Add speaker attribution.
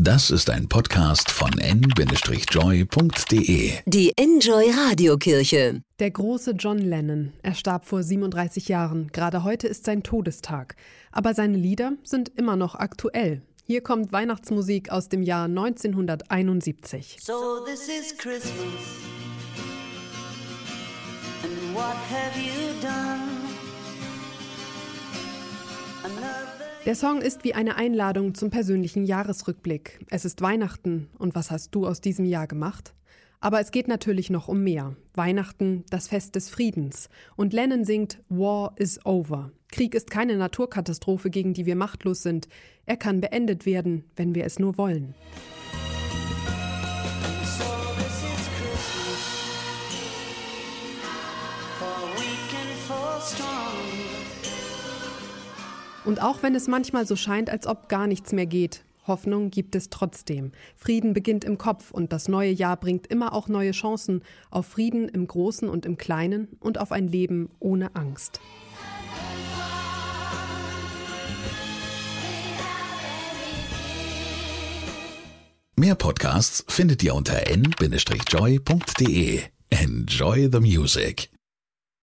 Speaker 1: Das ist ein Podcast von n-joy.de.
Speaker 2: Die Enjoy Radiokirche.
Speaker 3: Der große John Lennon. Er starb vor 37 Jahren. Gerade heute ist sein Todestag. Aber seine Lieder sind immer noch aktuell. Hier kommt Weihnachtsmusik aus dem Jahr 1971.
Speaker 4: So this is Christmas. And what have you done?
Speaker 3: Der Song ist wie eine Einladung zum persönlichen Jahresrückblick. Es ist Weihnachten und was hast du aus diesem Jahr gemacht? Aber es geht natürlich noch um mehr. Weihnachten, das Fest des Friedens. Und Lennon singt War is over. Krieg ist keine Naturkatastrophe, gegen die wir machtlos sind. Er kann beendet werden, wenn wir es nur wollen. Und auch wenn es manchmal so scheint, als ob gar nichts mehr geht, Hoffnung gibt es trotzdem. Frieden beginnt im Kopf und das neue Jahr bringt immer auch neue Chancen auf Frieden im Großen und im Kleinen und auf ein Leben ohne Angst.
Speaker 1: Mehr Podcasts findet ihr unter n-joy.de. Enjoy the music.